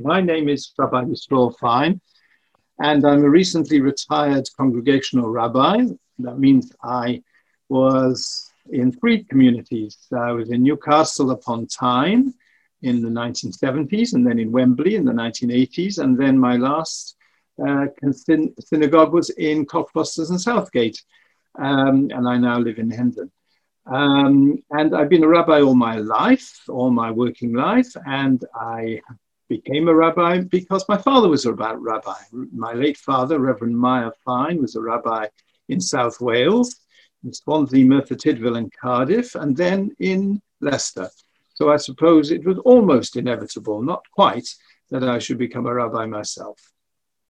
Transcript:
My name is Rabbi Yisrael Fine, and I'm a recently retired congregational rabbi. That means I was in three communities. I was in Newcastle upon Tyne in the 1970s, and then in Wembley in the 1980s, and then my last synagogue was in Cockfosters and Southgate, and I now live in Hendon. And I've been a rabbi all my life, all my working life, and I became a rabbi because my father was a rabbi. My late father, Reverend Meyer Fine, was a rabbi in South Wales, in Swansea, Merthyr Tydfil and Cardiff, and then in Leicester. So I suppose it was almost inevitable, not quite, that I should become a rabbi myself.